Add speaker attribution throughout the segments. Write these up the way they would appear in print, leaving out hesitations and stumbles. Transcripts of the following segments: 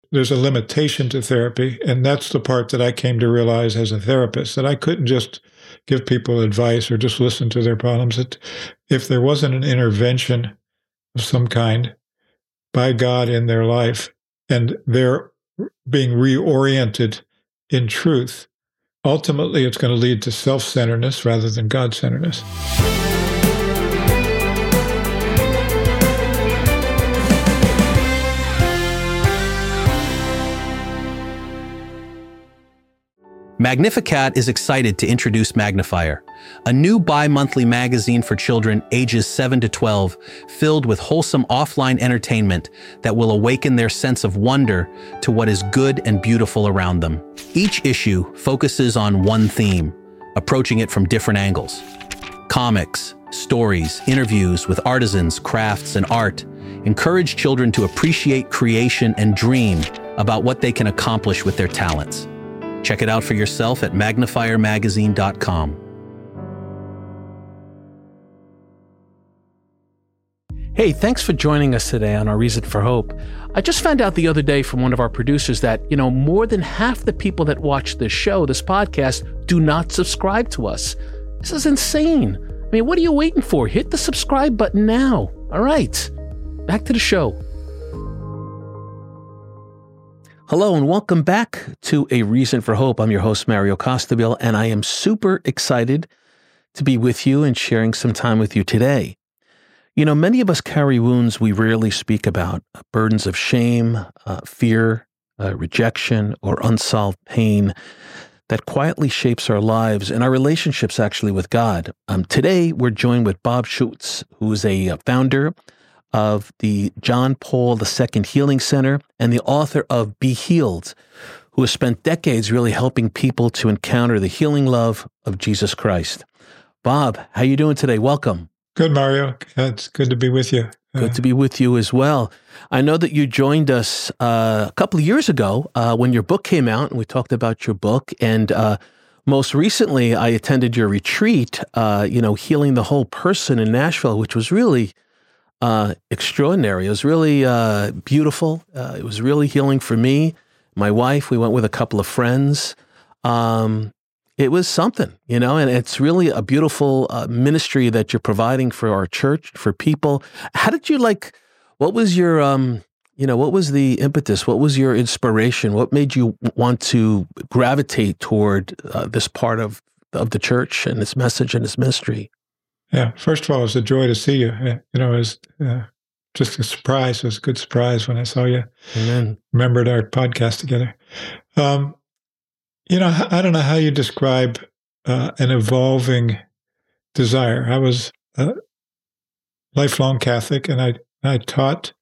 Speaker 1: there's a limitation to therapy, and that's the part that I came to realize as a therapist, that I couldn't just give people advice or just listen to their problems. That if there wasn't an intervention of some kind by God in their life, and they're being reoriented in truth, ultimately it's going to lead to self-centeredness rather than God-centeredness.
Speaker 2: Magnificat is excited to introduce Magnifier, a new bi-monthly magazine for children ages 7 to 12, filled with wholesome offline entertainment that will awaken their sense of wonder to what is good and beautiful around them. Each issue focuses on one theme, approaching it from different angles. Comics, stories, interviews with artisans, crafts, and art encourage children to appreciate creation and dream about what they can accomplish with their talents. Check it out for yourself at magnifiermagazine.com.
Speaker 3: Hey, thanks for joining us today on Our Reason for Hope. I just found out the other day from one of our producers that, more than half the people that watch this show, this podcast, do not subscribe to us. This is insane. I mean, what are you waiting for? Hit the subscribe button now. All right, back to the show. Hello and welcome back to A Reason for Hope. I'm your host, Mario Costabile, and I am super excited to be with you and sharing some time with you today. Many of us carry wounds we rarely speak about, burdens of shame, fear, rejection, or unsolved pain that quietly shapes our lives and our relationships actually with God. Today, we're joined with Bob Schuchts, who is a founder of the John Paul II Healing Center and the author of Be Healed, who has spent decades really helping people to encounter the healing love of Jesus Christ. Bob, how you doing today? Welcome.
Speaker 1: Good, Mario. It's good to be with you.
Speaker 3: Good to be with you as well. I know that you joined us a couple of years ago when your book came out, and we talked about your book. And most recently, I attended your retreat, Healing the Whole Person in Nashville, which was really extraordinary. It was really beautiful. It was really healing for me, my wife. We went with a couple of friends. It was something, and it's really a beautiful ministry that you're providing for our church, for people. How did you what was your, what was the impetus? What was your inspiration? What made you want to gravitate toward this part of the church and its message and its ministry?
Speaker 1: Yeah. First of all, it was a joy to see you. It was just a surprise. It was a good surprise when I saw you.
Speaker 3: Amen.
Speaker 1: Remembered our podcast together. I don't know how you describe an evolving desire. I was a lifelong Catholic, and I taught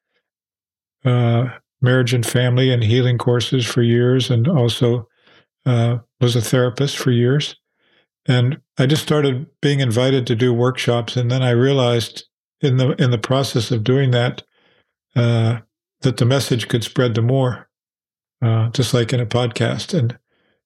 Speaker 1: marriage and family and healing courses for years, and also was a therapist for years. And I just started being invited to do workshops, and then I realized in the process of doing that that the message could spread to more, just like in a podcast. And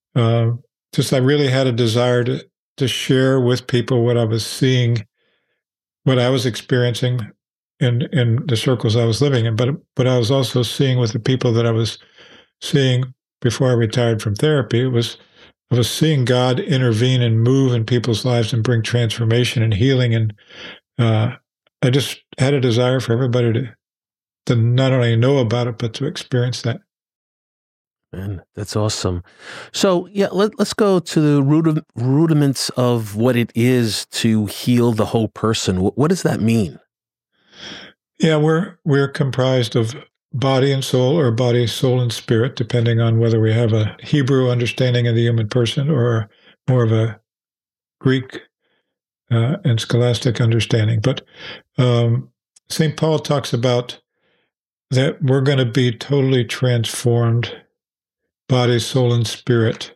Speaker 1: I really had a desire to share with people what I was seeing, what I was experiencing in the circles I was living in, but I was also seeing with the people that I was seeing before I retired from therapy. I was seeing God intervene and move in people's lives and bring transformation and healing. And I just had a desire for everybody to not only know about it, but to experience that.
Speaker 3: Man, that's awesome. So, let's go to the rudiments of what it is to heal the whole person. What does that mean?
Speaker 1: Yeah, we're comprised of body and soul, or body, soul, and spirit, depending on whether we have a Hebrew understanding of the human person or more of a Greek and scholastic understanding. But St. Paul talks about that we're going to be totally transformed, body, soul, and spirit,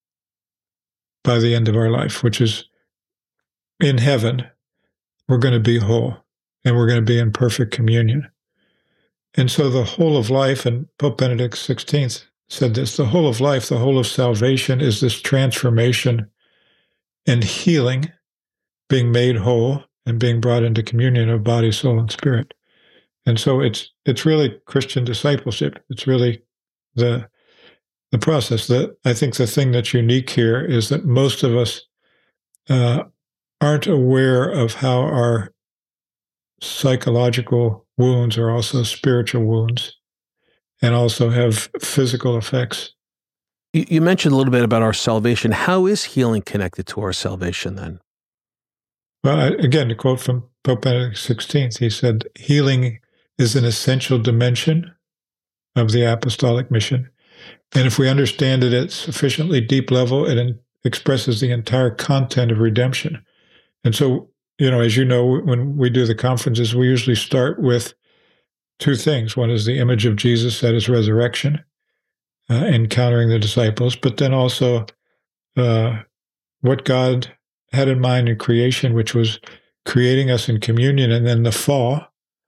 Speaker 1: by the end of our life, which is in heaven. We're going to be whole, and we're going to be in perfect communion. And so the whole of life, and Pope Benedict XVI said this, the whole of life, the whole of salvation is this transformation and healing, being made whole and being brought into communion of body, soul, and spirit. And so it's really Christian discipleship. It's really the process. I think the thing that's unique here is that most of us aren't aware of how our psychological wounds are also spiritual wounds and also have physical effects.
Speaker 3: You mentioned a little bit about our salvation. How is healing connected to our salvation then?
Speaker 1: Well, again, to quote from Pope Benedict XVI, he said, healing is an essential dimension of the apostolic mission. And if we understand it at sufficiently deep level, it expresses the entire content of redemption. And so, as you know, when we do the conferences, we usually start with two things. One is the image of Jesus at his resurrection, encountering the disciples, but then also what God had in mind in creation, which was creating us in communion, and then the fall,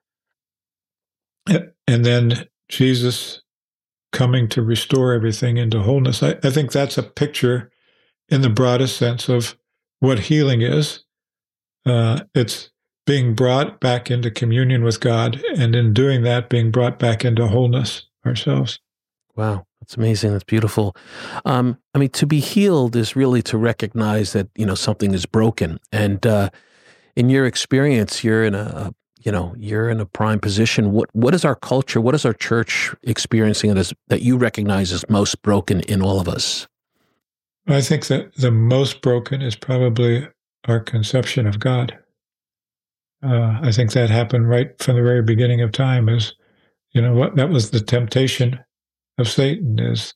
Speaker 1: and then Jesus coming to restore everything into wholeness. I think that's a picture in the broadest sense of what healing is. It's being brought back into communion with God, and in doing that, being brought back into wholeness ourselves.
Speaker 3: Wow, that's amazing. That's beautiful. To be healed is really to recognize that, something is broken. And in your experience, you're in a prime position. What is our culture? What is our church experiencing that you recognize as most broken in all of us?
Speaker 1: I think that the most broken is probably our conception of God. I think that happened right from the very beginning of time. That was the temptation of Satan is,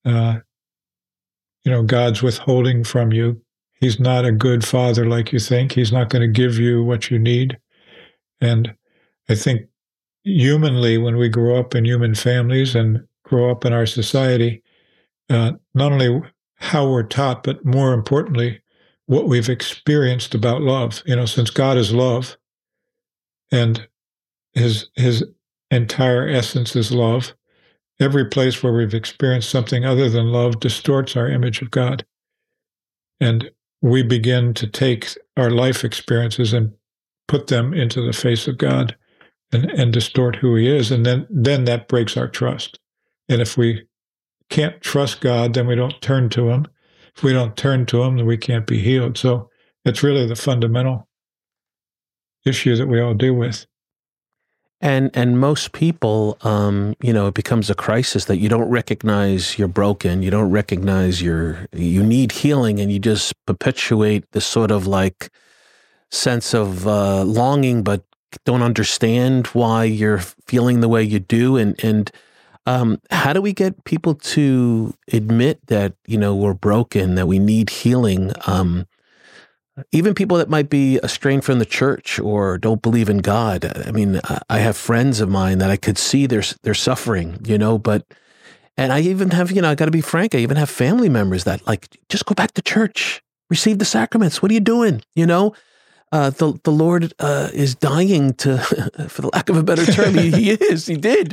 Speaker 1: God's withholding from you. He's not a good father like you think. He's not going to give you what you need. And I think humanly, when we grow up in human families and grow up in our society, not only how we're taught, but more importantly, what we've experienced about love. Since God is love, and his entire essence is love, every place where we've experienced something other than love distorts our image of God. And we begin to take our life experiences and put them into the face of God and distort who he is. And then that breaks our trust. And if we can't trust God, then we don't turn to him. If we don't turn to him, then we can't be healed. So it's really the fundamental issue that we all deal with.
Speaker 3: And most people, it becomes a crisis that you don't recognize you're broken. You don't recognize you need healing, and you just perpetuate this sort of like sense of longing, but don't understand why you're feeling the way you do. And how do we get people to admit that, we're broken, that we need healing? Even people that might be estranged from the church or don't believe in God. I mean, I have friends of mine that I could see their suffering, and I even have, I got to be frank, I even have family members that just go back to church, receive the sacraments. What are you doing? The Lord is dying to, for the lack of a better term, he did,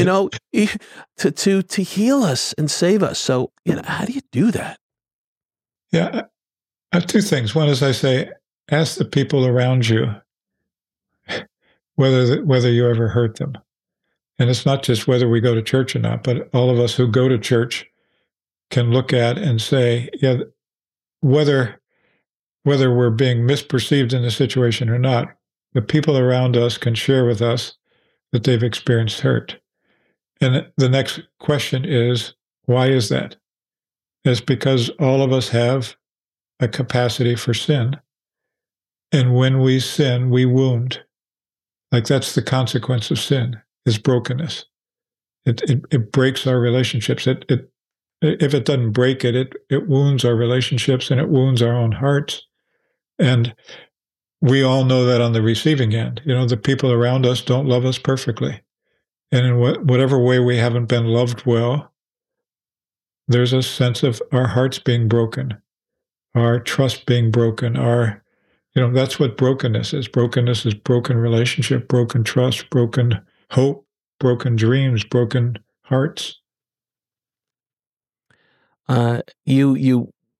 Speaker 3: to heal us and save us. So, how do you do that?
Speaker 1: Yeah. I have two things. One is I say, ask the people around you whether you ever hurt them. And it's not just whether we go to church or not, but all of us who go to church can look at and say, yeah, whether we're being misperceived in the situation or not, the people around us can share with us that they've experienced hurt. And the next question is, why is that? It's because all of us have a capacity for sin. And when we sin, we wound. That's the consequence of sin, is brokenness. It breaks our relationships. If it doesn't break it wounds our relationships, and it wounds our own hearts. And we all know that on the receiving end. The people around us don't love us perfectly. And in whatever way we haven't been loved well, there's a sense of our hearts being broken, our trust being broken, that's what brokenness is. Brokenness is broken relationship, broken trust, broken hope, broken dreams, broken hearts.
Speaker 3: You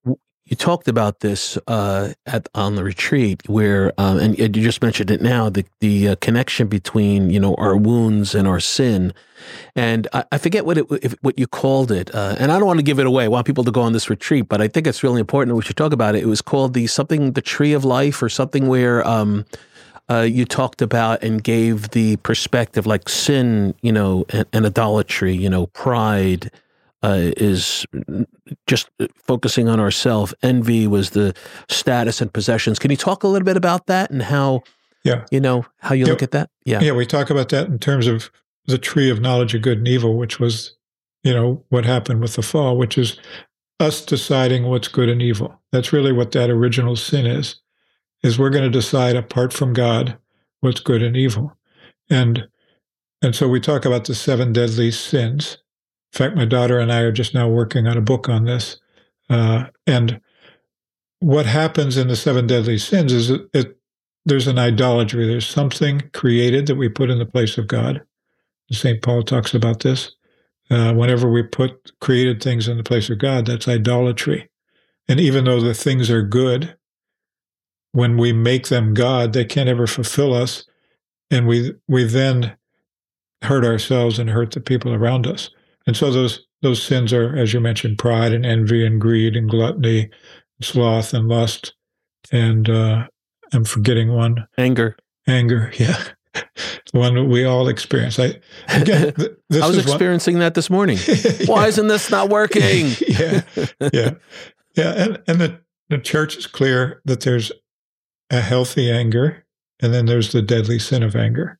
Speaker 3: You talked about this on the retreat, where and you just mentioned it now, the connection between our wounds and our sin, and I forget what you called it, and I don't want to give it away. I want people to go on this retreat, but I think it's really important that we should talk about it. It was called the tree of life, or something where you talked about and gave the perspective, like sin, and idolatry, pride. Is just focusing on ourselves. Envy was the status and possessions. Can you talk a little bit about that and how, how you look at that?
Speaker 1: Yeah, we talk about that in terms of the tree of knowledge of good and evil, which was, what happened with the fall, which is us deciding what's good and evil. That's really what that original sin is we're going to decide apart from God what's good and evil. And so we talk about the 7 deadly sins. In fact, my daughter and I are just now working on a book on this. And what happens in the 7 deadly sins is there's an idolatry. There's something created that we put in the place of God. St. Paul talks about this. Whenever we put created things in the place of God, that's idolatry. And even though the things are good, when we make them God, they can't ever fulfill us. And we then hurt ourselves and hurt the people around us. And so those sins are, as you mentioned, pride and envy and greed and gluttony, sloth and lust, and I'm forgetting one.
Speaker 3: Anger,
Speaker 1: yeah. One that we all experience. I
Speaker 3: was experiencing that this morning. Why isn't this not working?
Speaker 1: yeah. And the church is clear that there's a healthy anger, and then there's the deadly sin of anger.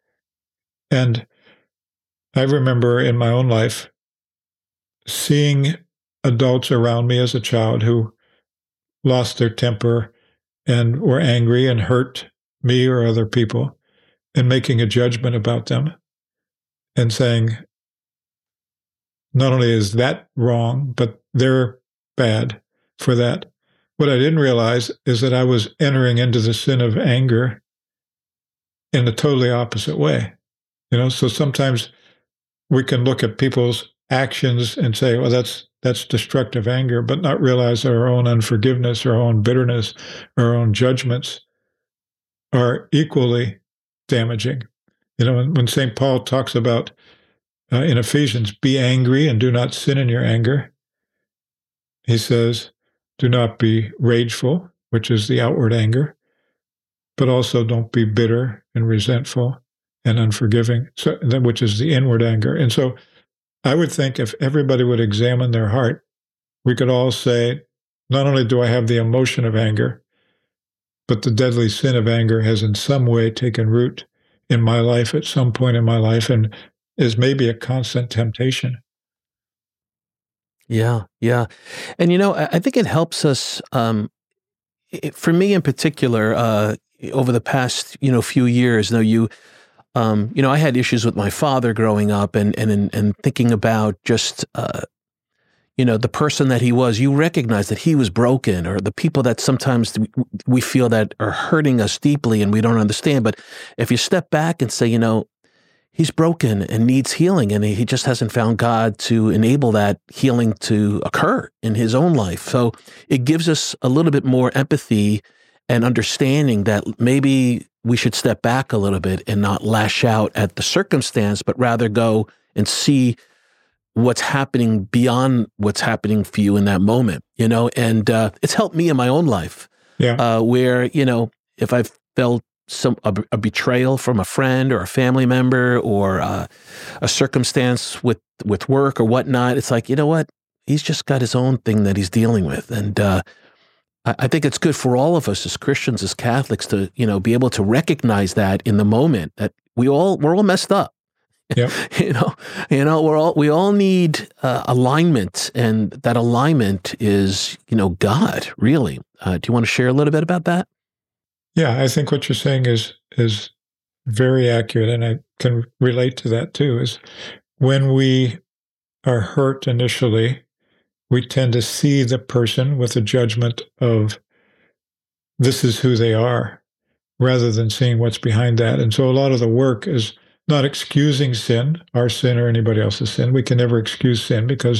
Speaker 1: And I remember in my own life seeing adults around me as a child who lost their temper and were angry and hurt me or other people, and making a judgment about them and saying, not only is that wrong, but they're bad for that. What I didn't realize is that I was entering into the sin of anger in a totally opposite way. So sometimes we can look at people's actions and say, well, that's destructive anger, but not realize that our own unforgiveness, our own bitterness, our own judgments are equally damaging. When St. Paul talks about in Ephesians, be angry and do not sin in your anger, he says, do not be rageful, which is the outward anger, but also don't be bitter and resentful and unforgiving, which is the inward anger. And so I would think if everybody would examine their heart, we could all say, not only do I have the emotion of anger, but the deadly sin of anger has in some way taken root in my life at some point in my life and is maybe a constant temptation.
Speaker 3: Yeah. And, I think it helps us, for me in particular, over the past, few years, I had issues with my father growing up and thinking about just, the person that he was. You recognize that he was broken, or the people that sometimes we feel that are hurting us deeply and we don't understand. But if you step back and say, he's broken and needs healing, and he just hasn't found God to enable that healing to occur in his own life. So it gives us a little bit more empathy and understanding that maybe we should step back a little bit and not lash out at the circumstance, but rather go and see what's happening beyond what's happening for you in that moment, and it's helped me in my own life.
Speaker 1: Yeah.
Speaker 3: Where, if I've felt a betrayal from a friend or a family member or a circumstance with work or whatnot, it's like, you know what? He's just got his own thing that he's dealing with. And I think it's good for all of us as Christians, as Catholics, to, be able to recognize that in the moment that we're all messed up.
Speaker 1: Yep.
Speaker 3: we all need alignment, and that alignment is, God, really. Do you want to share a little bit about that?
Speaker 1: Yeah, I think what you're saying is very accurate, and I can relate to that too, is when we are hurt initially, we tend to see the person with a judgment of this is who they are, rather than seeing what's behind that. And so a lot of the work is not excusing sin, our sin or anybody else's sin. We can never excuse sin because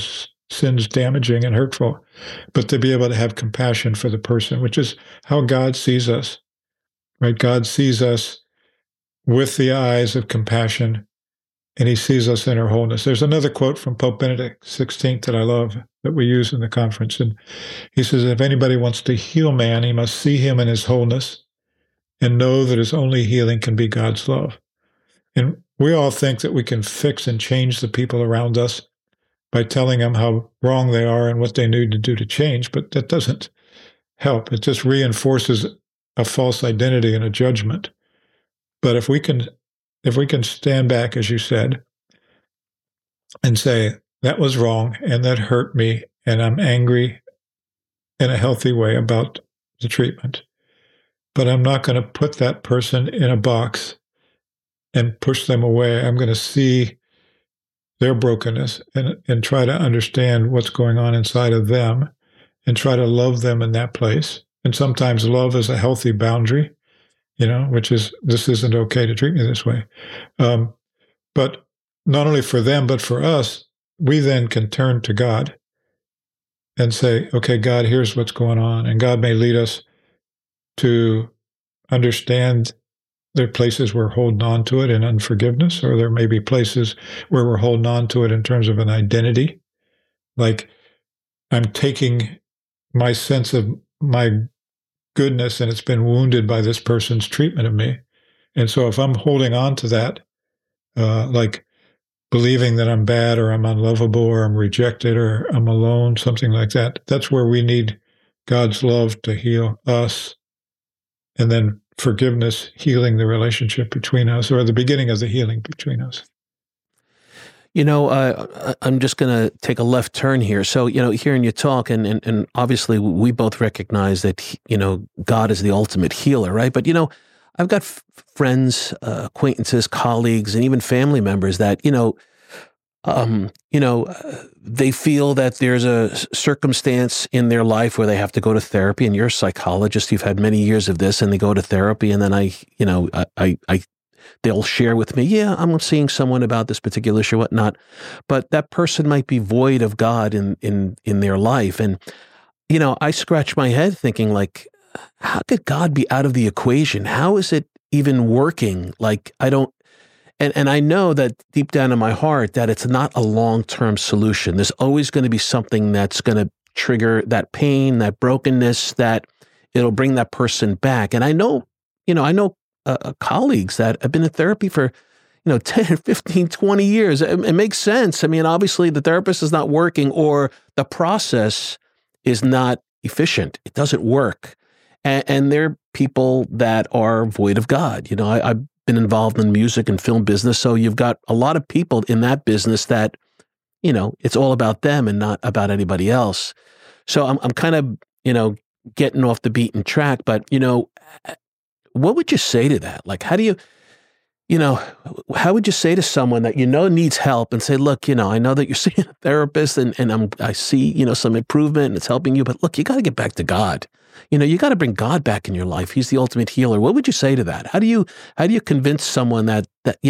Speaker 1: sin's damaging and hurtful, but to be able to have compassion for the person, which is how God sees us, right? God sees us with the eyes of compassion, and he sees us in our wholeness. There's another quote from Pope Benedict XVI that I love that we use in the conference. And he says, if anybody wants to heal man, he must see him in his wholeness and know that his only healing can be God's love. And we all think that we can fix and change the people around us by telling them how wrong they are and what they need to do to change, but that doesn't help. It just reinforces a false identity and a judgment. But if we can stand back, as you said, and say, that was wrong and that hurt me, and I'm angry in a healthy way about the treatment, but I'm not going to put that person in a box and push them away. I'm going to see their brokenness and try to understand what's going on inside of them and try to love them in that place. And sometimes love is a healthy boundary, which is, this isn't okay to treat me this way. But not only for them, but for us, we then can turn to God and say, okay, God, here's what's going on. And God may lead us to understand there are places we're holding on to it in unforgiveness, or there may be places where we're holding on to it in terms of an identity. Like, I'm taking my sense of my goodness and it's been wounded by this person's treatment of me. And so if I'm holding on to that, like believing that I'm bad or I'm unlovable or I'm rejected or I'm alone, something like that, that's where we need God's love to heal us. And then forgiveness, healing the relationship between us, or the beginning of the healing between us.
Speaker 3: I'm just going to take a left turn here. So, hearing you talk, and obviously we both recognize that, God is the ultimate healer, right? But, I've got friends, acquaintances, colleagues, and even family members that, they feel that there's a circumstance in their life where they have to go to therapy. And you're a psychologist; you've had many years of this, and they go to therapy, and then they'll share with me, yeah, I'm seeing someone about this particular issue, whatnot. But that person might be void of God in their life, and I scratch my head thinking, like, how could God be out of the equation? How is it even working? Like, I don't. And I know that deep down in my heart that it's not a long-term solution. There's always going to be something that's going to trigger that pain, that brokenness, that it'll bring that person back. And I know colleagues that have been in therapy for, 10, 15, 20 years. It makes sense. I mean, obviously the therapist is not working or the process is not efficient. It doesn't work. And there are people that are void of God. I've been involved in music and film business. So you've got a lot of people in that business that, it's all about them and not about anybody else. So I'm kind of, getting off the beaten track, but, what would you say to that? Like, how do how would you say to someone that needs help and say, look, I know that you're seeing a therapist and I see, some improvement and it's helping you, but look, you got to get back to God. You got to bring God back in your life. He's the ultimate healer. What would you say to that? How do you convince someone that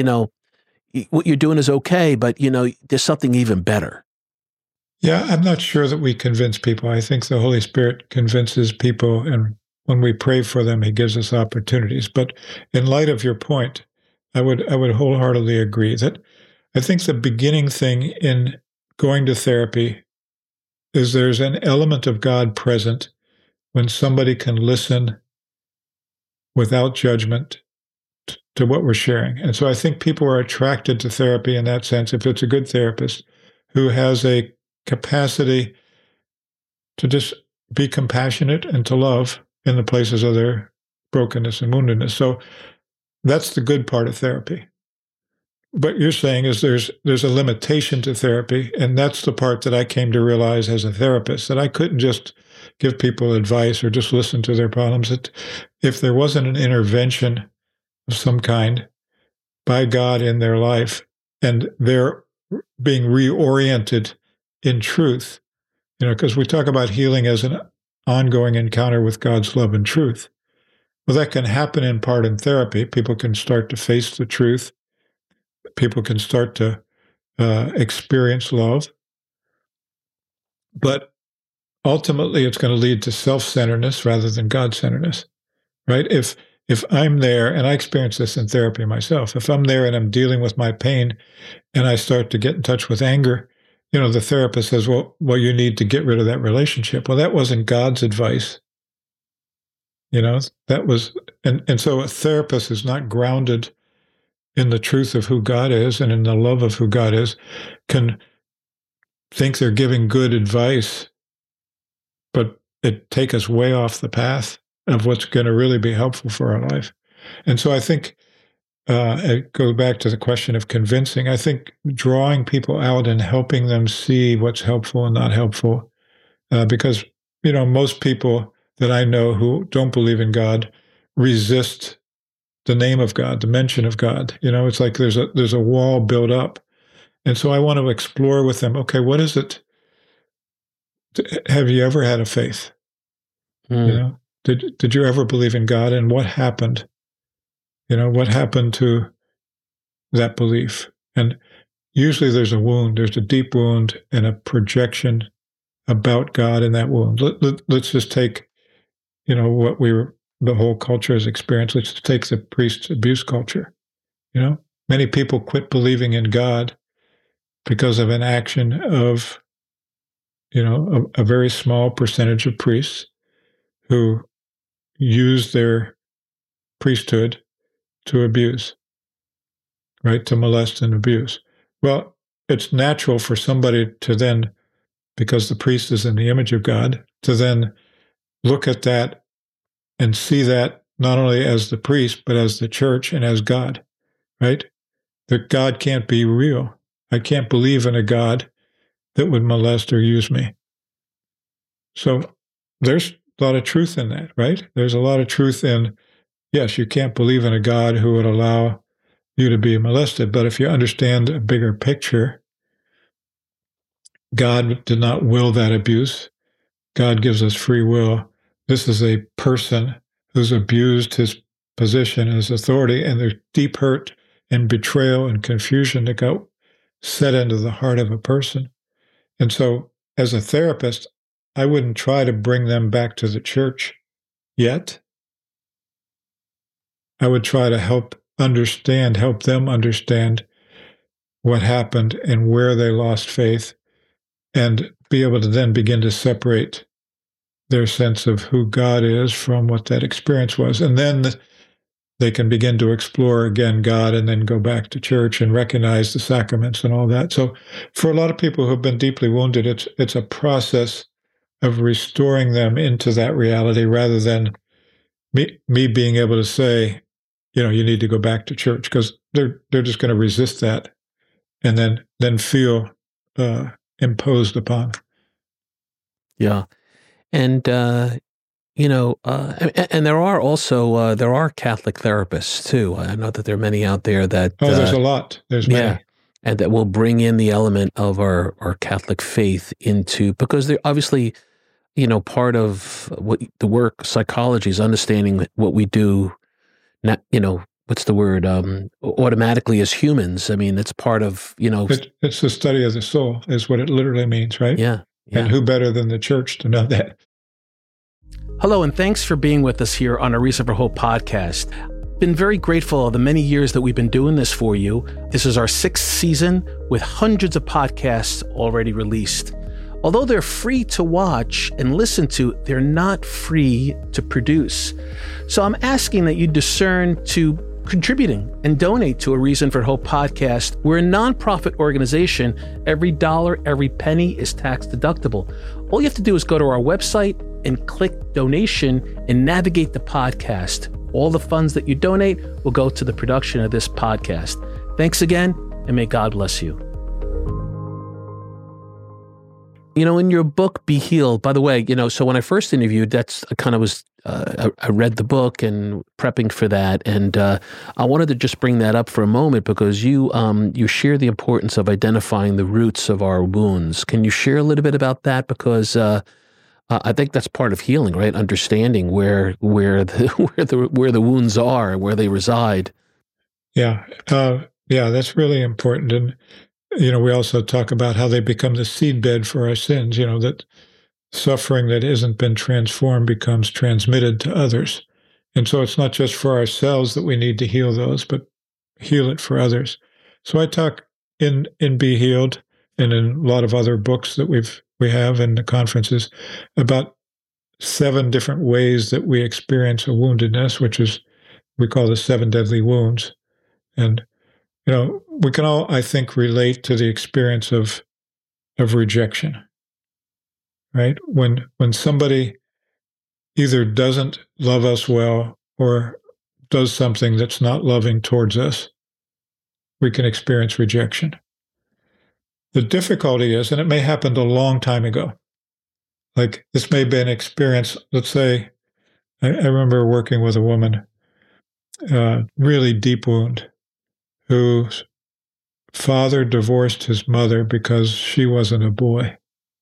Speaker 3: what you're doing is okay, but there's something even better?
Speaker 1: Yeah, I'm not sure that we convince people. I think the Holy Spirit convinces people, and when we pray for them, he gives us opportunities. But in light of your point, I would wholeheartedly agree that I think the beginning thing in going to therapy is there's an element of God present when somebody can listen without judgment to what we're sharing. And so I think people are attracted to therapy in that sense, if it's a good therapist who has a capacity to just be compassionate and to love in the places of their brokenness and woundedness. So that's the good part of therapy. What you're saying is there's a limitation to therapy, and that's the part that I came to realize as a therapist, that I couldn't just give people advice or just listen to their problems. That if there wasn't an intervention of some kind by God in their life, and they're being reoriented in truth, because we talk about healing as an ongoing encounter with God's love and truth. Well, that can happen in part in therapy. People can start to face the truth. People can start to experience love. But ultimately, it's going to lead to self-centeredness rather than God-centeredness, right? If I'm there, and I experience this in therapy myself, if I'm there and I'm dealing with my pain and I start to get in touch with anger, the therapist says, well, you need to get rid of that relationship. Well, that wasn't God's advice. That was, and so a therapist is not grounded in the truth of who God is and in the love of who God is, can think they're giving good advice, but it take us way off the path of what's going to really be helpful for our life. And so I think it goes back to the question of convincing. I think drawing people out and helping them see what's helpful and not helpful, because most people that I know who don't believe in God resist the name of God, the mention of God. It's like there's a wall built up. And so I want to explore with them, okay, what is it? Have you ever had a faith? Did you ever believe in God, and what happened? What happened to that belief? And usually there's a wound, there's a deep wound and a projection about God in that wound. Let's just take, what the whole culture has experienced. Let's just take the priest abuse culture. Many people quit believing in God because of an action of, a very small percentage of priests who use their priesthood to abuse, right? To molest and abuse. Well, it's natural for somebody to then, because the priest is in the image of God, to then look at that and see that not only as the priest, but as the church and as God, right? That God can't be real. I can't believe in a God that would molest or use me. So there's a lot of truth in that, right? There's a lot of truth in, yes, you can't believe in a God who would allow you to be molested, but if you understand a bigger picture, God did not will that abuse. God gives us free will. This is a person who's abused his position and his authority, and there's deep hurt and betrayal and confusion that got set into the heart of a person. And so, as a therapist, I wouldn't try to bring them back to the church yet. I would try to help them understand what happened and where they lost faith, and be able to then begin to separate their sense of who God is from what that experience was. And then they can begin to explore again God, and then go back to church and recognize the sacraments and all that. So for a lot of people who have been deeply wounded, it's a process of restoring them into that reality, rather than me being able to say, you need to go back to church, because they're just going to resist that and then feel imposed upon.
Speaker 3: Yeah. And, and there are also, there are Catholic therapists too. I know that there are many out there that...
Speaker 1: there's a lot. There's many.
Speaker 3: Yeah. And that will bring in the element of our Catholic faith into, because they're obviously, part of what the work psychology is understanding what we do, not, what's the word, automatically as humans. I mean, it's part of,
Speaker 1: It's the study of the soul is what it literally means, right?
Speaker 3: Yeah.
Speaker 1: And who better than the church to know that?
Speaker 3: Hello, and thanks for being with us here on A Reason for Hope podcast. Been very grateful of the many years that we've been doing this for you. This is our 6th season with hundreds of podcasts already released. Although they're free to watch and listen to, they're not free to produce. So I'm asking that you discern to contributing and donate to A Reason for Hope podcast. We're a nonprofit organization. Every dollar, every penny is tax deductible. All you have to do is go to our website and click donation and navigate the podcast. All the funds that you donate will go to the production of this podcast. Thanks again, and may God bless you. In your book, Be Healed, by the way, so when I first interviewed, I read the book and prepping for that. And I wanted to just bring that up for a moment, because you share the importance of identifying the roots of our wounds. Can you share a little bit about that? Because I think that's part of healing, right? Understanding where the wounds are, where they reside.
Speaker 1: Yeah. That's really important. And we also talk about how they become the seedbed for our sins, that suffering that hasn't been transformed becomes transmitted to others. And so it's not just for ourselves that we need to heal those, but heal it for others. So I talk in Be Healed and in a lot of other books that we have in the conferences about 7 different ways that we experience a woundedness, which is we call the 7 deadly wounds. And we can all, I think, relate to the experience of rejection, right? When somebody either doesn't love us well or does something that's not loving towards us, we can experience rejection. The difficulty is, and it may happen a long time ago, like this may be an experience, let's say, I remember working with a woman, really deep wound, whose father divorced his mother because she wasn't a boy.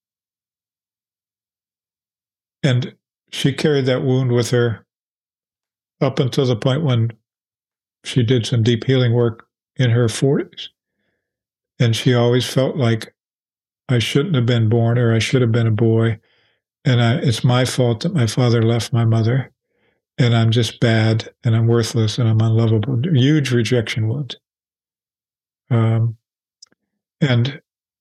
Speaker 1: And she carried that wound with her up until the point when she did some deep healing work in her 40s. And she always felt like, I shouldn't have been born, or I should have been a boy. And it's my fault that my father left my mother. And I'm just bad, and I'm worthless, and I'm unlovable. Huge rejection wound. And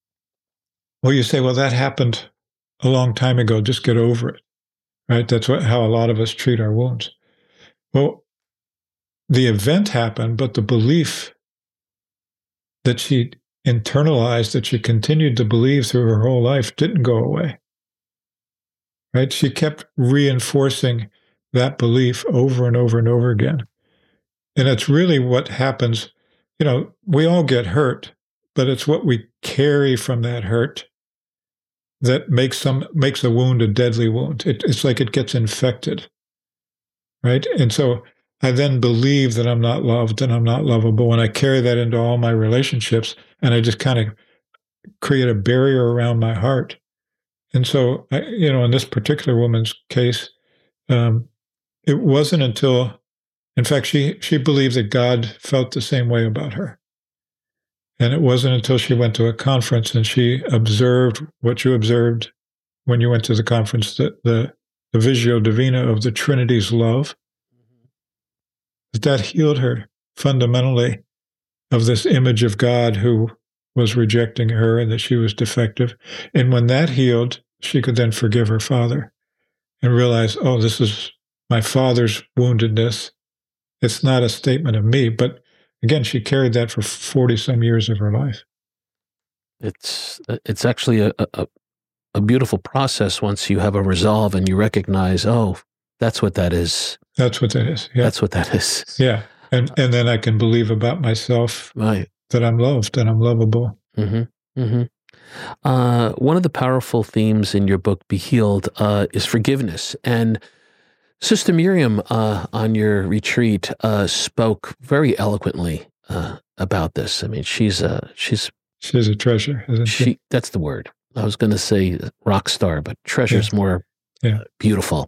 Speaker 1: you say, well, that happened a long time ago. Just get over it, right? That's how a lot of us treat our wounds. Well, the event happened, but the belief that she internalized, that she continued to believe through her whole life, didn't go away, right? She kept reinforcing that belief over and over and over again. And it's really what happens. We all get hurt, but it's what we carry from that hurt that makes a wound a deadly wound. It's like it gets infected, right? And so I then believe that I'm not loved and I'm not lovable, and I carry that into all my relationships, and I just kind of create a barrier around my heart. And so, in this particular woman's case, it wasn't until, in fact, she believed that God felt the same way about her. And it wasn't until she went to a conference and she observed what you observed when you went to the conference, the Visio Divina of the Trinity's love, that healed her fundamentally of this image of God who was rejecting her and that she was defective. And when that healed, she could then forgive her father and realize, oh, this is my father's woundedness. It's not a statement of me. But again, she carried that for 40-some years of her life.
Speaker 3: It's actually a beautiful process once you have a resolve and you recognize, oh, that's what that is.
Speaker 1: That's what that is. Yeah.
Speaker 3: That's what that is.
Speaker 1: Yeah. And then I can believe about myself,
Speaker 3: right,
Speaker 1: that I'm loved and I'm lovable.
Speaker 3: Mm-hmm. Mm-hmm. One of the powerful themes in your book, Be Healed, is forgiveness. And Sister Miriam, on your retreat, spoke very eloquently about this. I mean, she's a
Speaker 1: treasure, isn't she?
Speaker 3: That's the word. I was going to say rock star, but treasure's more beautiful.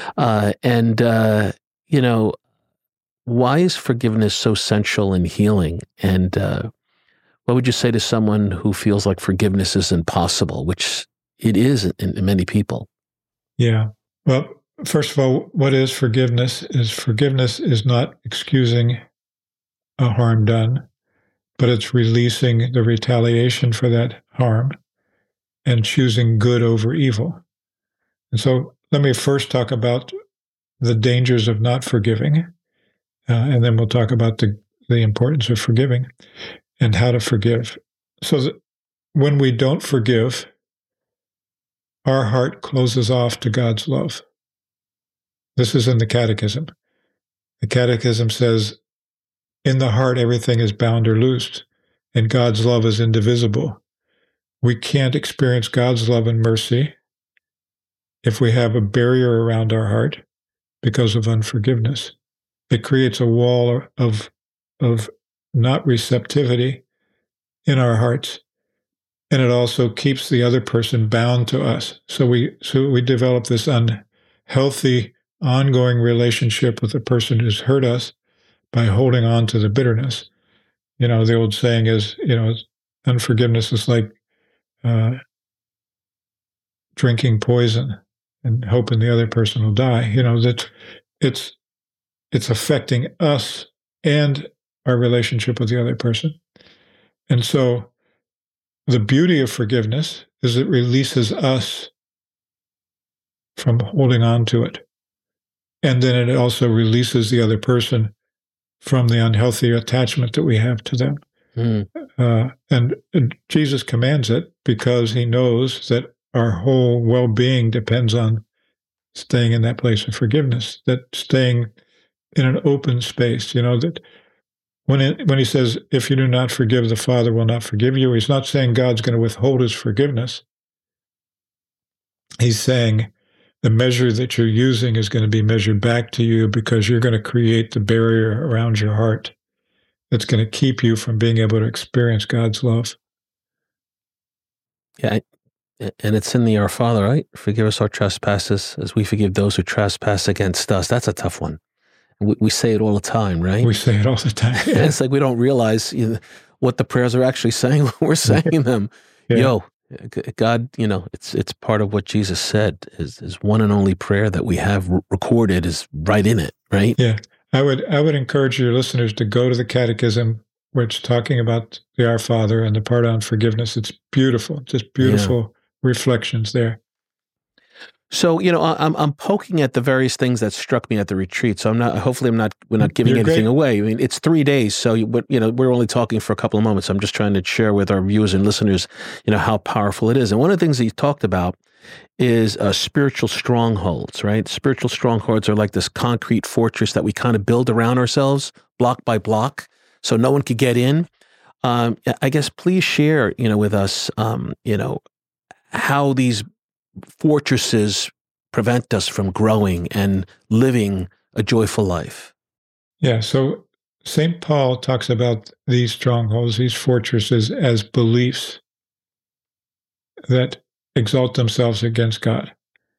Speaker 3: Why is forgiveness so central in healing? And what would you say to someone who feels like forgiveness is impossible, which it is in many people?
Speaker 1: Yeah. Well, first of all, what is forgiveness? Forgiveness is not excusing a harm done, but it's releasing the retaliation for that harm and choosing good over evil. And so let me first talk about the dangers of not forgiving, and then we'll talk about the importance of forgiving and how to forgive. So that when we don't forgive, our heart closes off to God's love. This is in the Catechism. The Catechism says, in the heart, everything is bound or loosed, and God's love is indivisible. We can't experience God's love and mercy if we have a barrier around our heart because of unforgiveness. It creates a wall of not receptivity in our hearts, and it also keeps the other person bound to us. So we develop this unhealthy, ongoing relationship with the person who's hurt us by holding on to the bitterness. The old saying is, unforgiveness is like drinking poison and hoping the other person will die. That it's affecting us and our relationship with the other person. And so the beauty of forgiveness is it releases us from holding on to it. And then it also releases the other person from the unhealthy attachment that we have to them. And Jesus commands it because he knows that our whole well-being depends on staying in that place of forgiveness, that staying in an open space, that when he says, if you do not forgive, the Father will not forgive you, he's not saying God's going to withhold his forgiveness. He's saying the measure that you're using is going to be measured back to you because you're going to create the barrier around your heart that's going to keep you from being able to experience God's love.
Speaker 3: Yeah, and it's in the Our Father, right? Forgive us our trespasses as we forgive those who trespass against us. That's a tough one. We say it all the time, right?
Speaker 1: We say it all the time.
Speaker 3: Yeah. It's like we don't realize what the prayers are actually saying when we're saying them. Yeah. God, it's part of what Jesus said. His one and only prayer that we have recorded is right in it, right?
Speaker 1: Yeah. I would encourage your listeners to go to the Catechism, which is talking about the Our Father and the part on forgiveness. It's beautiful, just beautiful reflections there.
Speaker 3: So, I'm poking at the various things that struck me at the retreat. So we're not giving anything away. I mean, it's 3 days. So, we're only talking for a couple of moments. I'm just trying to share with our viewers and listeners, how powerful it is. And one of the things that you talked about is spiritual strongholds, right? Spiritual strongholds are like this concrete fortress that we kind of build around ourselves, block by block, so no one could get in. I guess please share, with us, how these fortresses prevent us from growing and living a joyful life.
Speaker 1: Yeah, so St. Paul talks about these strongholds, these fortresses, as beliefs that exalt themselves against God.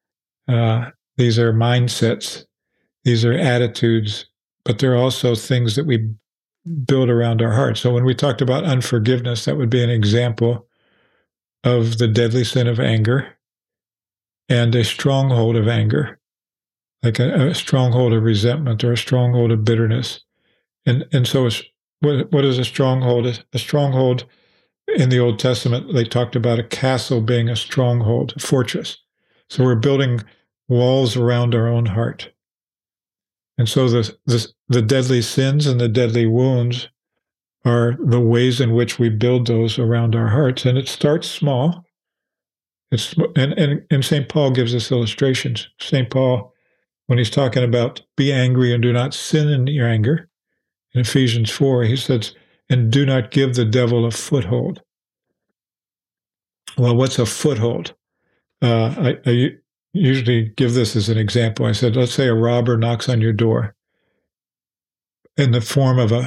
Speaker 1: These are mindsets, these are attitudes, but they're also things that we build around our heart. So when we talked about unforgiveness, that would be an example of the deadly sin of anger and a stronghold of anger, like a stronghold of resentment or a stronghold of bitterness. And so what is a stronghold? A stronghold in the Old Testament, they talked about a castle being a stronghold, a fortress. So we're building walls around our own heart. And so the deadly sins and the deadly wounds are the ways in which we build those around our hearts. And it starts small. And St. Paul gives us illustrations. St. Paul, when he's talking about be angry and do not sin in your anger, in Ephesians 4, he says, and do not give the devil a foothold. Well, what's a foothold? I usually give this as an example. I said, let's say a robber knocks on your door in the form of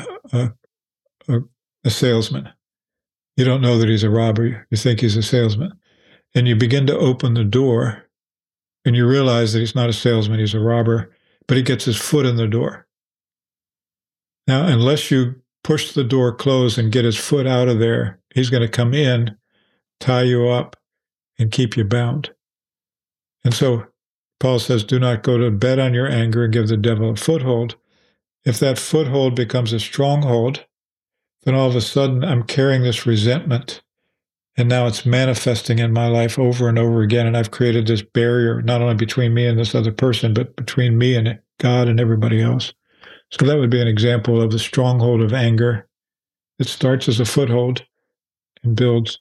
Speaker 1: a salesman. You don't know that he's a robber. You think he's a salesman. And you begin to open the door, and you realize that he's not a salesman, he's a robber, but he gets his foot in the door. Now, unless you push the door closed and get his foot out of there, he's going to come in, tie you up, and keep you bound. And so Paul says, do not go to bed on your anger and give the devil a foothold. If that foothold becomes a stronghold, then all of a sudden I'm carrying this resentment, and now it's manifesting in my life over and over again, and I've created this barrier not only between me and this other person, but between me and God and everybody else. So that would be an example of the stronghold of anger. It starts as a foothold and builds.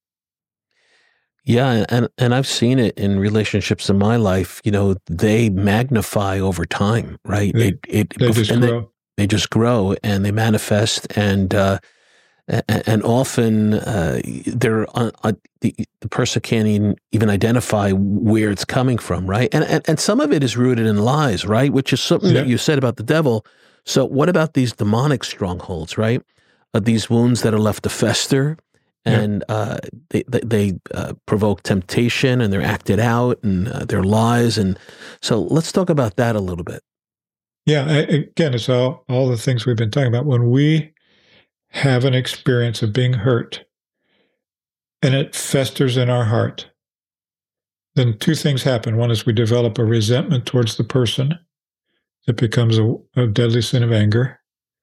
Speaker 3: Yeah, and I've seen it in relationships in my life. They magnify over time, right?
Speaker 1: They just grow.
Speaker 3: They just grow and they manifest, and often the person can't even identify where it's coming from, right? And some of it is rooted in lies, right? Which is something that you said about the devil. So what about these demonic strongholds, right? These wounds that are left to fester, and they provoke temptation, and they're acted out, and they're lies. And so let's talk about that a little bit.
Speaker 1: Yeah, again, it's all the things we've been talking about. When we have an experience of being hurt, and it festers in our heart, then two things happen. One is we develop a resentment towards the person. It becomes a deadly sin of anger.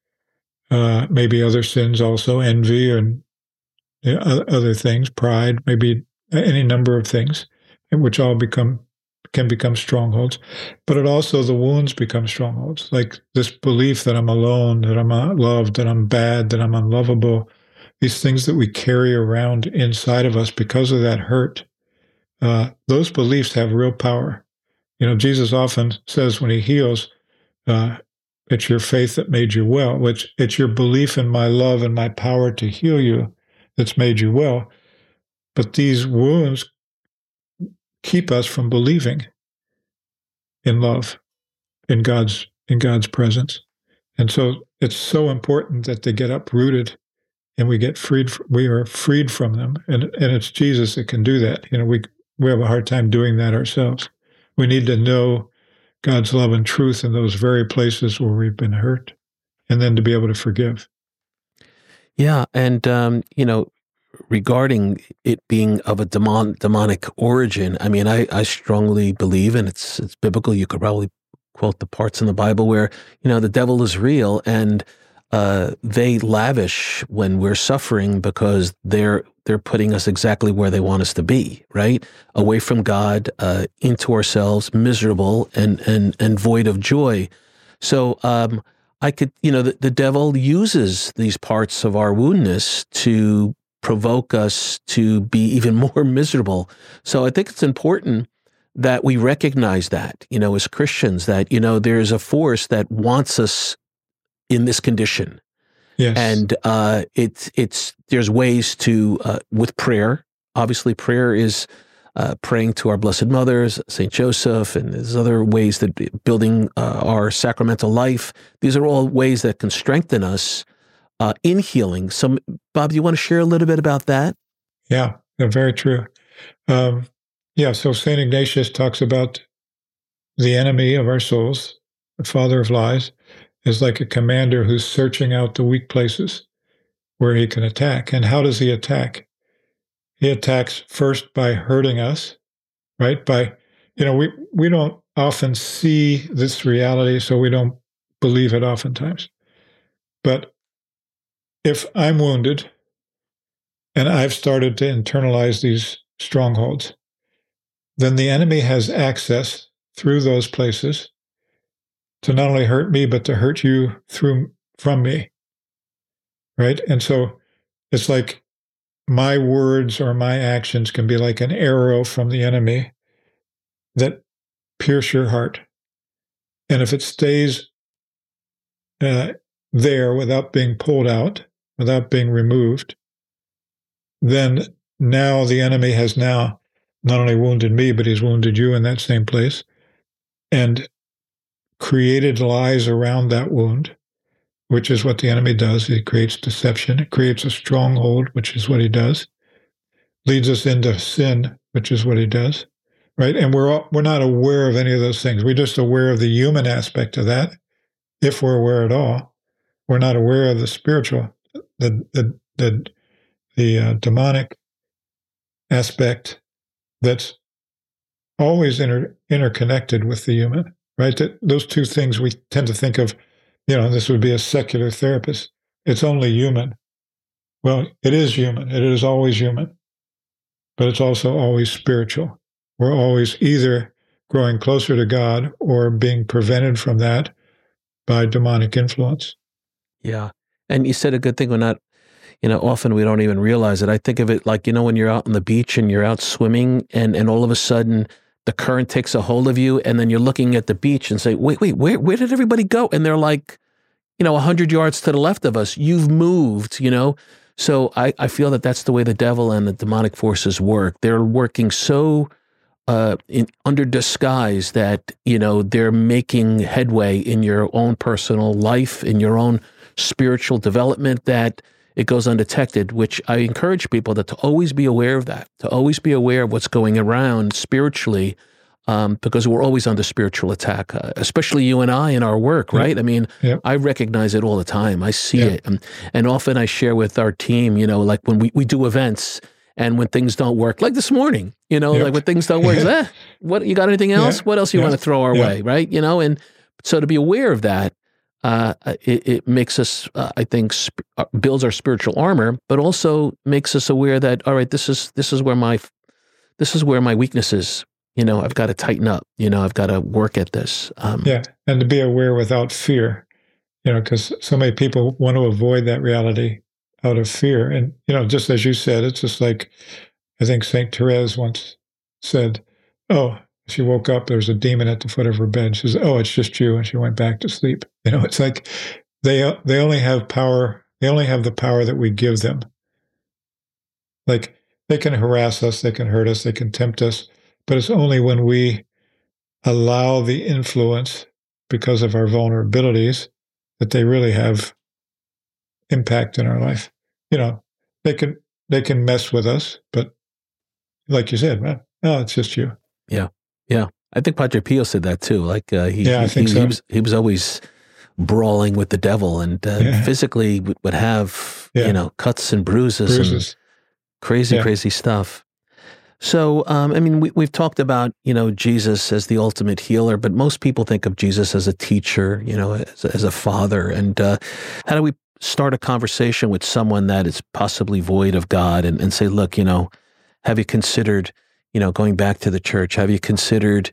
Speaker 1: Maybe other sins also, envy and other things, pride, maybe any number of things, which all can become strongholds. But it also, the wounds become strongholds, like this belief that I'm alone, that I'm not loved, that I'm bad, that I'm unlovable. These things that we carry around inside of us because of that hurt. Those beliefs have real power. Jesus often says when he heals, it's your faith that made you well, which it's your belief in my love and my power to heal you that's made you well. But these wounds keep us from believing in love, in God's presence. And so it's so important that they get uprooted and we are freed from them. And it's Jesus that can do that. We have a hard time doing that ourselves. We need to know God's love and truth in those very places where we've been hurt, and then to be able to forgive.
Speaker 3: Yeah, and regarding it being of a demonic origin, I mean, I strongly believe, and it's biblical. You could probably quote the parts in the Bible where the devil is real, and they lavish when we're suffering because they're putting us exactly where they want us to be, right? Away from God, into ourselves, miserable and void of joy. So I could, the devil uses these parts of our woundness to provoke us to be even more miserable. So I think it's important that we recognize that, as Christians, that, there's a force that wants us in this condition.
Speaker 1: Yes.
Speaker 3: And there's ways to, with prayer, obviously prayer is praying to our Blessed Mothers, St. Joseph, and there's other ways that building our sacramental life. These are all ways that can strengthen us in healing. So, Bob, do you want to share a little bit about that?
Speaker 1: Yeah, very true. So St. Ignatius talks about the enemy of our souls, the father of lies, is like a commander who's searching out the weak places where he can attack. And how does he attack? He attacks first by hurting us, right? We don't often see this reality, so we don't believe it oftentimes. But if I'm wounded and I've started to internalize these strongholds, then the enemy has access through those places to not only hurt me, but to hurt you from me, right? And so it's like my words or my actions can be like an arrow from the enemy that pierce your heart. And if it stays there without being pulled out, without being removed, then now the enemy has now not only wounded me, but he's wounded you in that same place and created lies around that wound, which is what the enemy does. He creates deception. It creates a stronghold, which is what he does. Leads us into sin, which is what he does, right? And we're not aware of any of those things. We're just aware of the human aspect of that, if we're aware at all. We're not aware of the spiritual, the demonic aspect that's always interconnected with the human, right? Those two things we tend to think of, this would be a secular therapist. It's only human. Well, it is human. It is always human. But it's also always spiritual. We're always either growing closer to God or being prevented from that by demonic influence.
Speaker 3: Yeah. And you said a good thing. We're not, often we don't even realize it. I think of it like, when you're out on the beach and you're out swimming and all of a sudden the current takes a hold of you and then you're looking at the beach and say, wait, where did everybody go? And they're like, 100 yards to the left of us. You've moved, So I feel that that's the way the devil and the demonic forces work. They're working so under disguise that, they're making headway in your own personal life, in your own spiritual development, that it goes undetected, which I encourage people to always be aware of that, to always be aware of what's going around spiritually, because we're always under spiritual attack, especially you and I in our work, right? I mean, I recognize it all the time. I see it. And often I share with our team, like when we do events And when things don't work, like this morning,
Speaker 1: Yep.
Speaker 3: like when things don't work, what, you got anything else?
Speaker 1: Yeah.
Speaker 3: What else you want to throw our way, right? And so to be aware of that, it makes us, I think, builds our spiritual armor, but also makes us aware that, all right, this is where my weakness is. I've got to tighten up. I've got to work at this.
Speaker 1: And to be aware without fear, because so many people want to avoid that reality out of fear. And, just as you said, it's just like, I think St. Therese once said, oh, she woke up, there was a demon at the foot of her bed. She said, oh, it's just you. And she went back to sleep. It's like they only have power. They only have the power that we give them. Like they can harass us, they can hurt us, they can tempt us, but it's only when we allow the influence because of our vulnerabilities that they really have impact in our life. They can mess with us, but like you said, man, oh, it's just you.
Speaker 3: Yeah. I think Padre Pio said that too. Like
Speaker 1: I think so.
Speaker 3: He was always brawling with the devil, and physically would have cuts and bruises. And crazy stuff. So, we've talked about, Jesus as the ultimate healer, but most people think of Jesus as a teacher, as a father. And how do we start a conversation with someone that is possibly void of God and say, look, have you considered, going back to the church? Have you considered,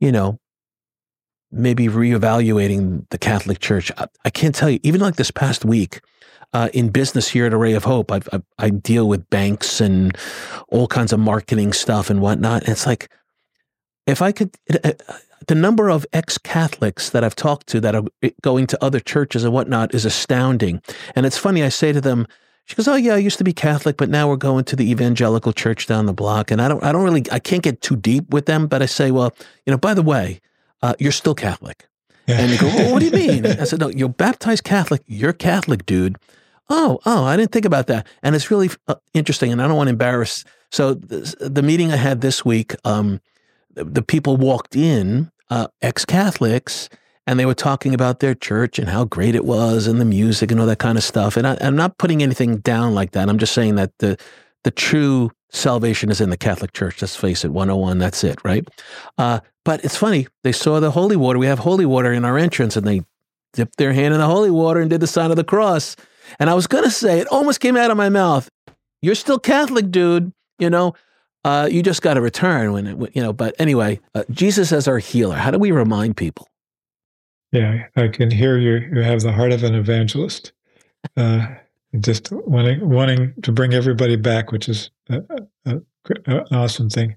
Speaker 3: maybe reevaluating the Catholic Church? I can't tell you, even like this past week, in business here at Array of Hope, I deal with banks and all kinds of marketing stuff and whatnot. And it's like, if I could, the number of ex-Catholics that I've talked to that are going to other churches and whatnot is astounding. And it's funny, I say to them, she goes, oh yeah, I used to be Catholic, but now we're going to the evangelical church down the block. And I can't get too deep with them, but I say, well, by the way, you're still Catholic. Yeah. And they go, well, what do you mean? I said, no, you're baptized Catholic. You're Catholic, dude. Oh, I didn't think about that. And it's really interesting, and I don't want to embarrass. So the meeting I had this week, the people walked in, ex-Catholics, and they were talking about their church and how great it was and the music and all that kind of stuff. And I'm not putting anything down like that. I'm just saying that the true salvation is in the Catholic Church. Let's face it, 101, that's it, right? But it's funny. They saw the holy water. We have holy water in our entrance, and they dipped their hand in the holy water and did the sign of the cross. And I was going to say, it almost came out of my mouth, you're still Catholic, dude. You just got to return but anyway, Jesus as our healer. How do we remind people?
Speaker 1: Yeah, I can hear you have the heart of an evangelist. Just wanting to bring everybody back, which is an awesome thing.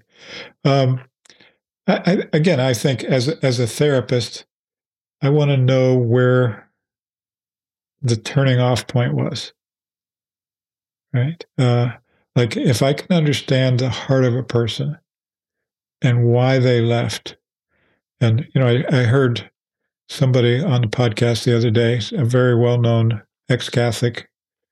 Speaker 1: I think as a therapist, I want to know where the turning off point was, right? Like if I can understand the heart of a person and why they left. And, I heard somebody on the podcast the other day, a very well-known ex-Catholic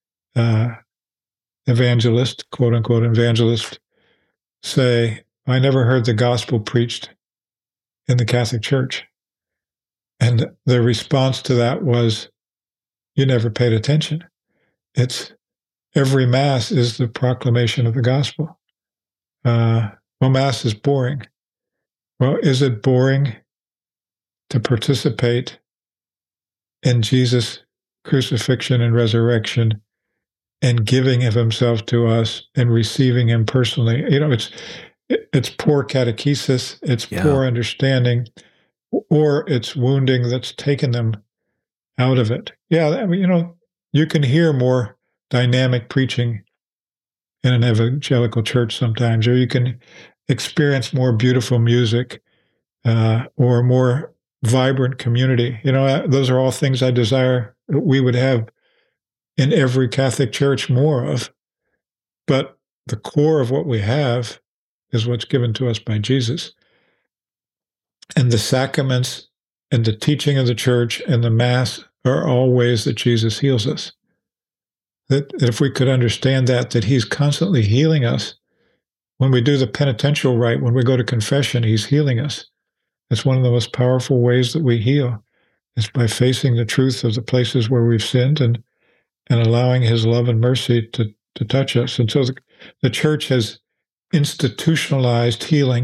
Speaker 1: evangelist, quote unquote evangelist, say, I never heard the gospel preached in the Catholic Church. And the response to that was, you never paid attention. It's every Mass is the proclamation of the gospel. Well, Mass is boring. Well, is it boring to participate in Jesus' crucifixion and resurrection and giving of himself to us and receiving him personally? It's poor catechesis, it's poor understanding, or it's wounding that's taken them out of it. Yeah, you can hear more dynamic preaching in an evangelical church sometimes, or you can experience more beautiful music or more vibrant community. Those are all things I desire we would have in every Catholic church more of. But the core of what we have is what's given to us by Jesus. And the sacraments and the teaching of the church and the Mass are all ways that Jesus heals us. That if we could understand that he's constantly healing us. When we do the penitential rite, when we go to confession, he's healing us. It's one of the most powerful ways that we heal. It's by facing the truth of the places where we've sinned and allowing his love and mercy to touch us. And so the church has institutionalized healing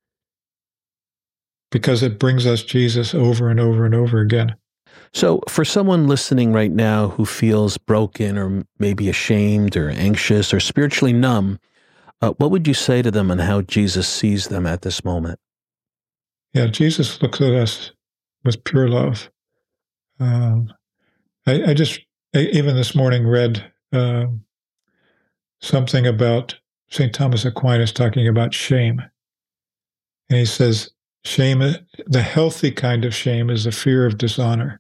Speaker 1: because it brings us Jesus over and over and over again.
Speaker 3: So for someone listening right now who feels broken or maybe ashamed or anxious or spiritually numb, what would you say to them on how Jesus sees them at this moment?
Speaker 1: Yeah, Jesus looks at us with pure love. I even this morning read something about St. Thomas Aquinas talking about shame. And he says, shame, the healthy kind of shame is the fear of dishonor.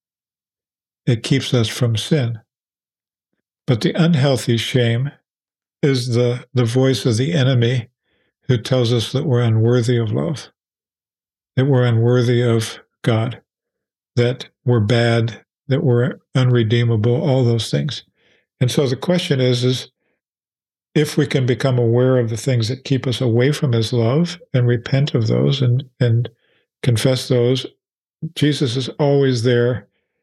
Speaker 1: It keeps us from sin. But the unhealthy shame is the voice of the enemy who tells us that we're unworthy of love, that we're unworthy of God, that we're bad, that we're unredeemable, all those things. And so the question is if we can become aware of the things that keep us away from his love and repent of those and confess those, Jesus is always there,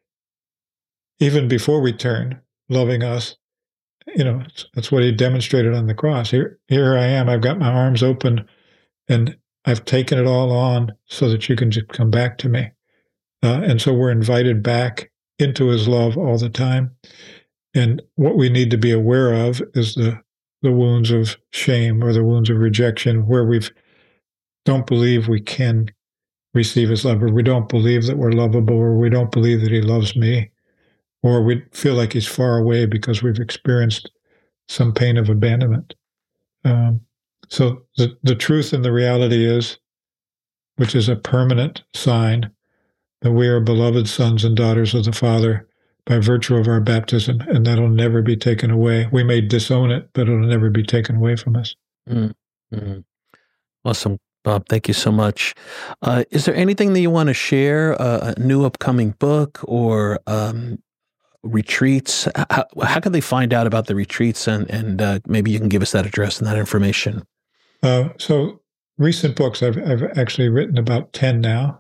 Speaker 1: even before we turn, loving us. You know, that's what he demonstrated on the cross. Here I am. I've got my arms open, and I've taken it all on so that you can just come back to me. And so we're invited back into his love all the time. And what we need to be aware of is the wounds of shame or the wounds of rejection, where we don't believe we can receive his love, or we don't believe that we're lovable, or we don't believe that he loves me, or we feel like he's far away because we've experienced some pain of abandonment. So the truth and the reality is, which is a permanent sign, that we are beloved sons and daughters of the Father by virtue of our baptism, and that'll never be taken away. We may disown it, but it'll never be taken away from us.
Speaker 3: Mm-hmm. Awesome, Bob. Thank you so much. Is there anything that you want to share, a new upcoming book or retreats? How can they find out about the retreats, and maybe you can give us that address and that information?
Speaker 1: So recent books, I've actually written about 10 now.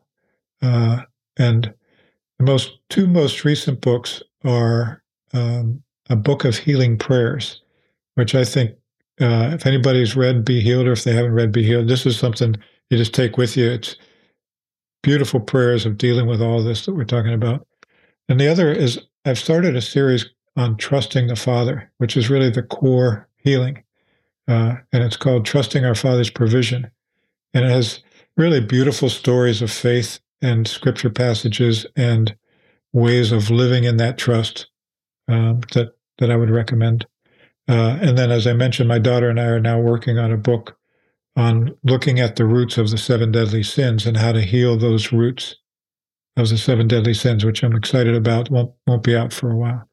Speaker 1: And the two most recent books are a book of healing prayers, which I think if anybody's read Be Healed, or if they haven't read Be Healed, this is something you just take with you. It's beautiful prayers of dealing with all this that we're talking about. And the other is I've started a series on trusting the Father, which is really the core healing. And it's called Trusting Our Father's Provision. And it has really beautiful stories of faith and scripture passages and ways of living in that trust that I would recommend. And then, as I mentioned, my daughter and I are now working on a book on looking at the roots of the 7 deadly sins and how to heal those roots of the 7 deadly sins, which I'm excited about. Won't be out for a while.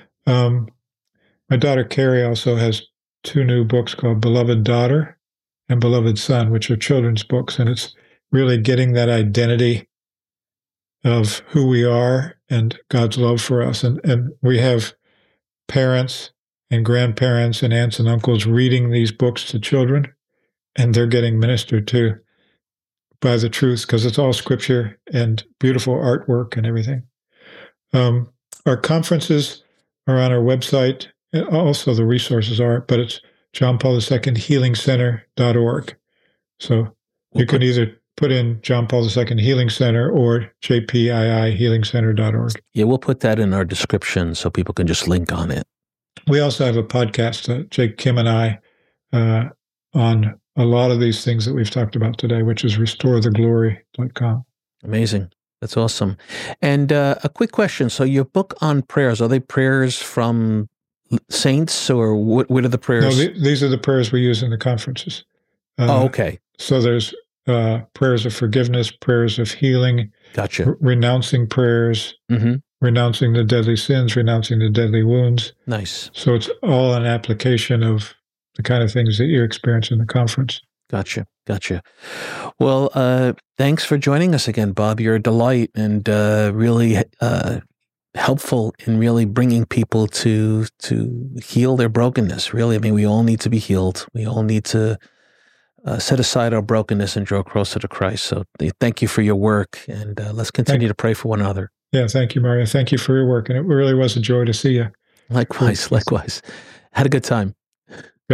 Speaker 1: My daughter Carrie also has 2 new books called Beloved Daughter and Beloved Son, which are children's books, and it's really getting that identity of who we are and God's love for us. And we have parents and grandparents and aunts and uncles reading these books to children, and they're getting ministered to by the truth, because it's all scripture and beautiful artwork and everything. Our conferences are on our website. Also, the resources are, but it's John Paul II HealingCenter.org. So you can either put in John Paul II Healing Center or JPII HealingCenter.org.
Speaker 3: Yeah, we'll put that in our description so people can just link on it.
Speaker 1: We also have a podcast, Jake Kim and I, on a lot of these things that we've talked about today, which is restoretheglory.com.
Speaker 3: Amazing. That's awesome. And a quick question. So your book on prayers, are they prayers from saints, or what are the prayers?
Speaker 1: No, these are the prayers we use in the conferences.
Speaker 3: Okay.
Speaker 1: So there's prayers of forgiveness, prayers of healing,
Speaker 3: gotcha.
Speaker 1: Renouncing prayers, renouncing the deadly sins, renouncing the deadly wounds.
Speaker 3: Nice.
Speaker 1: So it's all an application of the kind of things that you experience in the conference.
Speaker 3: Gotcha. Well, thanks for joining us again, Bob. You're a delight and really helpful in really bringing people to heal their brokenness. Really, I mean, we all need to be healed. We all need to set aside our brokenness and draw closer to Christ. So thank you for your work, and let's continue to pray for one another.
Speaker 1: Yeah, thank you, Mario. Thank you for your work, and it really was a joy to see you.
Speaker 3: Likewise. Had a good time.
Speaker 1: Great.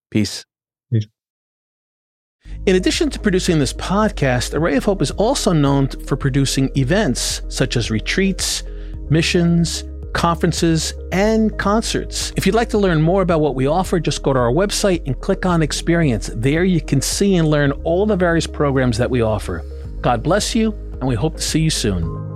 Speaker 3: Peace.
Speaker 1: Peace.
Speaker 3: In addition to producing this podcast, Array of Hope is also known for producing events such as retreats, missions, conferences, and concerts. If you'd like to learn more about what we offer, just go to our website and click on Experience. There you can see and learn all the various programs that we offer. God bless you, and we hope to see you soon.